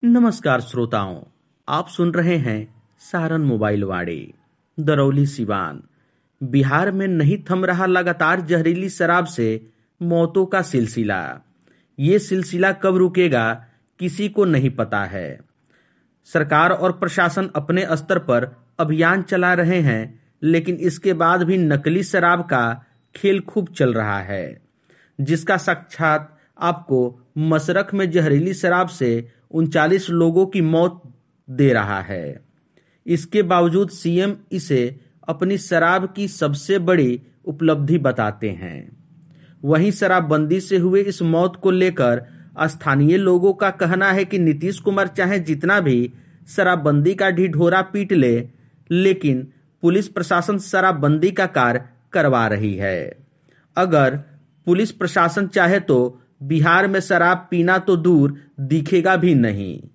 नमस्कार श्रोताओं, आप सुन रहे हैं सारण मोबाइल वाणी। दरौली सिवान बिहार में नहीं थम रहा लगातार जहरीली शराब से मौतों का सिलसिला। ये सिलसिला कब रुकेगा किसी को नहीं पता है। सरकार और प्रशासन अपने स्तर पर अभियान चला रहे हैं, लेकिन इसके बाद भी नकली शराब का खेल खूब चल रहा है, जिसका साक्षात आपको मशरख में जहरीली शराब से 39 लोगों की मौत दे रहा है। इसके बावजूद सीएम इसे अपनी शराब की सबसे बड़ी उपलब्धि बताते हैं। वहीं शराबबंदी से हुए इस मौत को लेकर स्थानीय लोगों का कहना है कि नीतीश कुमार चाहे जितना भी शराबबंदी का ढिढोरा पीट ले, लेकिन पुलिस प्रशासन शराबबंदी का कार्य करवा रही है। अगर पुलिस प्रशासन चाहे तो बिहार में शराब पीना तो दूर दिखेगा भी नहीं।